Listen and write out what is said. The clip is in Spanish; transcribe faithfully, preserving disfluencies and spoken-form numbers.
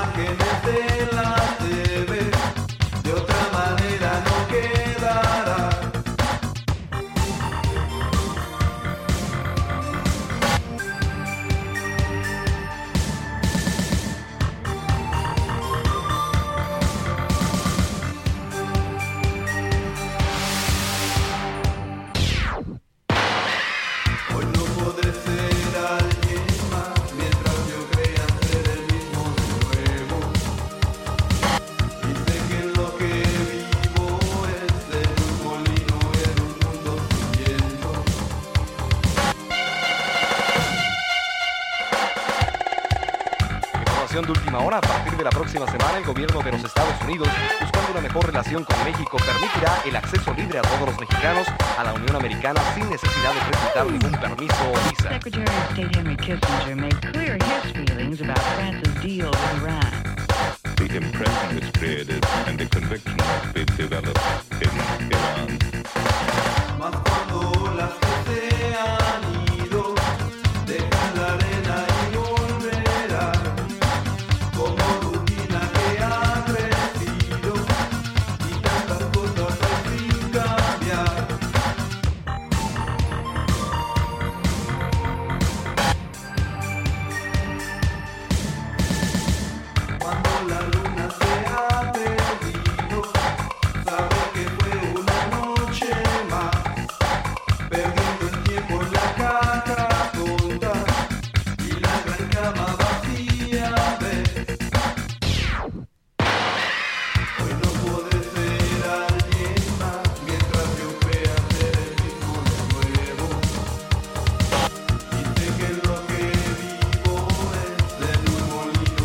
imágenes de la T V, de otra manera no quedará. Hoy no podré ser alguien más mientras yo crea ser el mismo de nuevo. Y sé que en lo que vivo es en un molino y en un mundo sin viento. Información de última hora. A partir de la próxima semana, el gobierno de los Estados Unidos, buscando una mejor relación con México, permitirá el acceso libre a todos los mexicanos a la Unión Americana sin necesidad de presentar ningún permiso o visa. Secretary of State Henry Kissinger made clear his feelings about France's deal with Iran. The impression is created and the conviction must be developed in Iran. Mas cuando las que sean